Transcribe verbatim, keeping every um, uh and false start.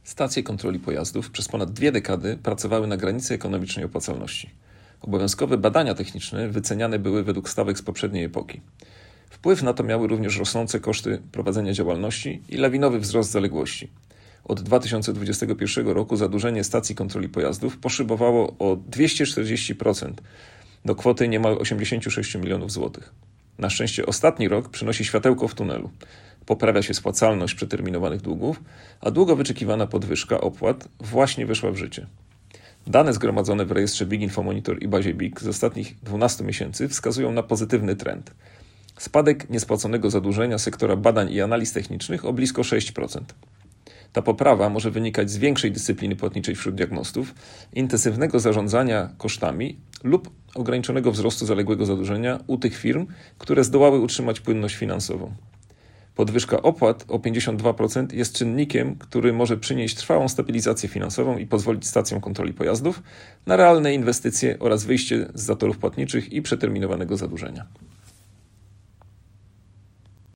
Stacje kontroli pojazdów przez ponad dwie dekady pracowały na granicy ekonomicznej opłacalności. Obowiązkowe badania techniczne wyceniane były według stawek z poprzedniej epoki. Wpływ na to miały również rosnące koszty prowadzenia działalności i lawinowy wzrost zaległości. Od dwa tysiące dwudziestego pierwszego roku zadłużenie stacji kontroli pojazdów poszybowało o dwieście czterdzieści procent do kwoty niemal osiemdziesiąt sześć milionów złotych. Na szczęście ostatni rok przynosi światełko w tunelu. Poprawia się spłacalność przeterminowanych długów, a długo wyczekiwana podwyżka opłat właśnie weszła w życie. Dane zgromadzone w rejestrze Big Info Monitor i bazie B I K z ostatnich dwunastu miesięcy wskazują na pozytywny trend. Spadek niespłaconego zadłużenia sektora badań i analiz technicznych o blisko sześć procent. Ta poprawa może wynikać z większej dyscypliny płatniczej wśród diagnostów, intensywnego zarządzania kosztami lub ograniczonego wzrostu zaległego zadłużenia u tych firm, które zdołały utrzymać płynność finansową. Podwyżka opłat o pięćdziesiąt dwa procent jest czynnikiem, który może przynieść trwałą stabilizację finansową i pozwolić stacjom kontroli pojazdów na realne inwestycje oraz wyjście z zatorów płatniczych i przeterminowanego zadłużenia.